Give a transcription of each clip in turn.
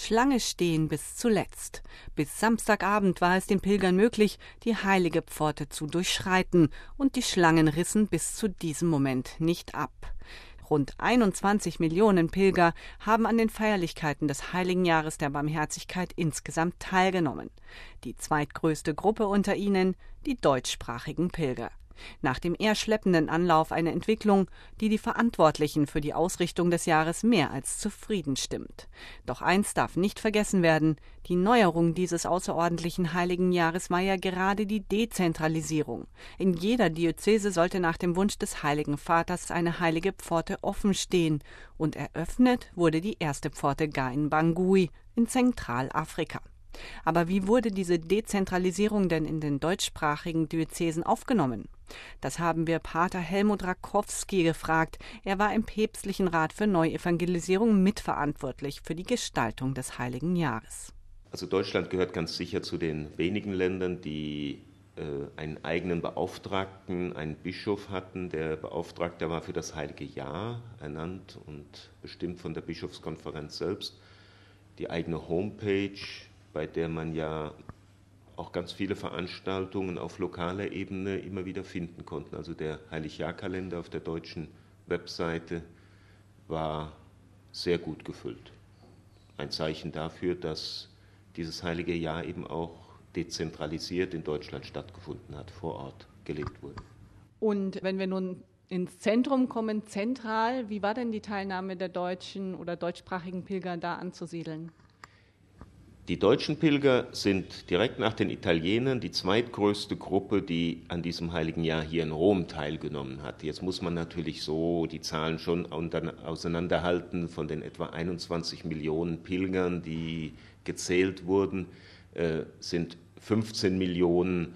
Schlange stehen bis zuletzt. Bis Samstagabend war es den Pilgern möglich, die heilige Pforte zu durchschreiten, und die Schlangen rissen bis zu diesem Moment nicht ab. Rund 21 Millionen Pilger haben an den Feierlichkeiten des Heiligen Jahres der Barmherzigkeit insgesamt teilgenommen. Die zweitgrößte Gruppe unter ihnen die deutschsprachigen Pilger. Nach dem eher schleppenden Anlauf eine Entwicklung, die die Verantwortlichen für die Ausrichtung des Jahres mehr als zufrieden stimmt. Doch eins darf nicht vergessen werden: Die Neuerung dieses außerordentlichen Heiligen Jahres war ja gerade die Dezentralisierung. In jeder Diözese sollte nach dem Wunsch des Heiligen Vaters eine heilige Pforte offen stehen, und eröffnet wurde die erste Pforte gar in Bangui in Zentralafrika. Aber wie wurde diese Dezentralisierung denn in den deutschsprachigen Diözesen aufgenommen? Das haben wir Pater Helmut Rakowski gefragt. Er war im Päpstlichen Rat für Neuevangelisierung mitverantwortlich für die Gestaltung des Heiligen Jahres. Also Deutschland gehört ganz sicher zu den wenigen Ländern, die einen eigenen Beauftragten, einen Bischof hatten. Der Beauftragte war für das Heilige Jahr ernannt und bestimmt von der Bischofskonferenz selbst. Die eigene Homepage, bei der man ja auch ganz viele Veranstaltungen auf lokaler Ebene immer wieder finden konnte. Also der Heiligjahrkalender auf der deutschen Webseite war sehr gut gefüllt. Ein Zeichen dafür, dass dieses Heilige Jahr eben auch dezentralisiert in Deutschland stattgefunden hat, vor Ort gelebt wurde. Und wenn wir nun ins Zentrum kommen, zentral, wie war denn die Teilnahme der deutschen oder deutschsprachigen Pilger da anzusiedeln? Die deutschen Pilger sind direkt nach den Italienern die zweitgrößte Gruppe, die an diesem Heiligen Jahr hier in Rom teilgenommen hat. Jetzt muss man natürlich so die Zahlen schon auseinanderhalten. Von den etwa 21 Millionen Pilgern, die gezählt wurden, sind 15 Millionen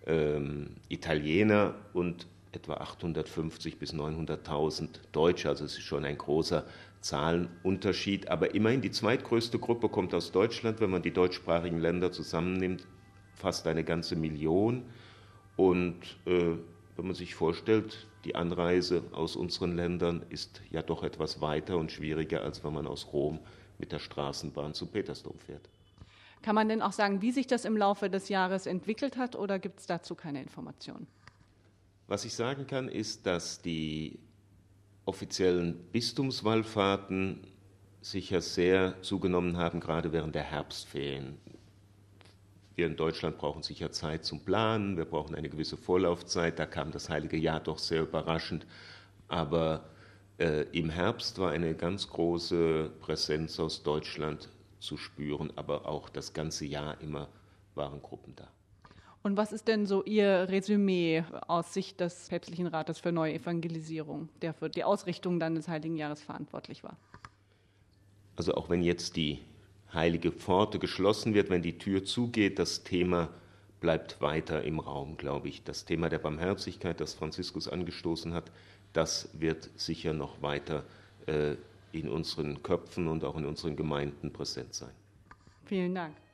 Italiener und etwa 850.000 bis 900.000 Deutsche. Also es ist schon ein großer Zahlenunterschied, aber immerhin die zweitgrößte Gruppe kommt aus Deutschland, wenn man die deutschsprachigen Länder zusammennimmt, fast eine ganze Million. Und wenn man sich vorstellt, die Anreise aus unseren Ländern ist ja doch etwas weiter und schwieriger, als wenn man aus Rom mit der Straßenbahn zum Petersdom fährt. Kann man denn auch sagen, wie sich das im Laufe des Jahres entwickelt hat, oder gibt es dazu keine Informationen? Was ich sagen kann, ist, dass die offiziellen Bistumswallfahrten sicher sehr zugenommen haben, gerade während der Herbstferien. Wir in Deutschland brauchen sicher Zeit zum Planen, wir brauchen eine gewisse Vorlaufzeit, da kam das Heilige Jahr doch sehr überraschend, aber im Herbst war eine ganz große Präsenz aus Deutschland zu spüren, aber auch das ganze Jahr immer waren Gruppen da. Und was ist denn so Ihr Resümee aus Sicht des Päpstlichen Rates für Neuevangelisierung, der für die Ausrichtung dann des Heiligen Jahres verantwortlich war? Also auch wenn jetzt die heilige Pforte geschlossen wird, wenn die Tür zugeht, das Thema bleibt weiter im Raum, glaube ich. Das Thema der Barmherzigkeit, das Franziskus angestoßen hat, das wird sicher noch weiter in unseren Köpfen und auch in unseren Gemeinden präsent sein. Vielen Dank.